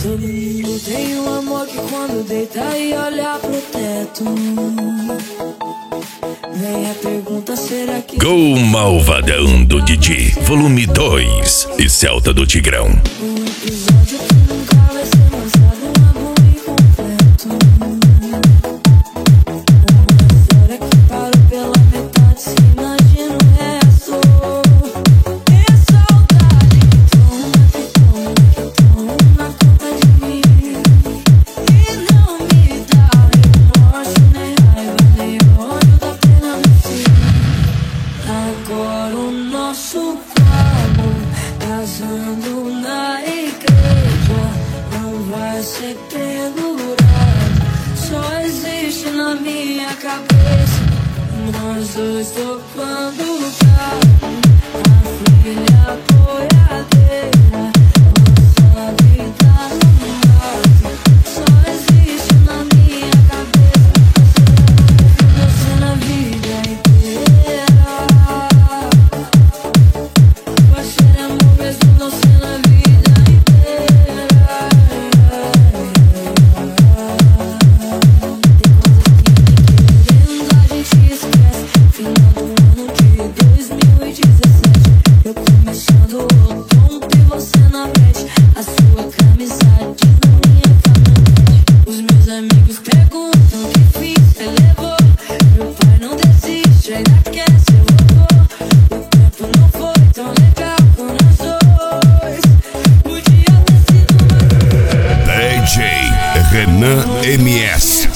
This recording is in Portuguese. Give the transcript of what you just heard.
Todo mundo tem um amor que quando deita e olha pro teto, vem a pergunta, será que... Go Malvadão do Didi, volume 2 e Celta do Tigrão. Um episódio que nunca vai ser lançado, um álbum incompleto. Uma história que parou pela metade, se imagina o resto. É saudade que toma conta de mim, e não me dá remorso, nem raiva, nem ódio da pena no fim. Agora o nosso amor casando na igreja não vai ser pendurado, só existe na minha cabeça. Nós dois tocando o carro, a filha boiadeira, nossa vida no mato, só existe na minha cabeça. Você na vida inteira, vai ser amor mesmo não ser na vida inteira. Tem coisas que a gente esquece. Final do ano de 2017, eu começando o outono e você na frente, a sua camisa diz na minha caminhonete. Os meus amigos perguntam que fim você levou, meu pai não desiste, ainda quer ser vovô. O tempo não foi tão legal com nós dois, podia ter sido mais. DJ Renan MS.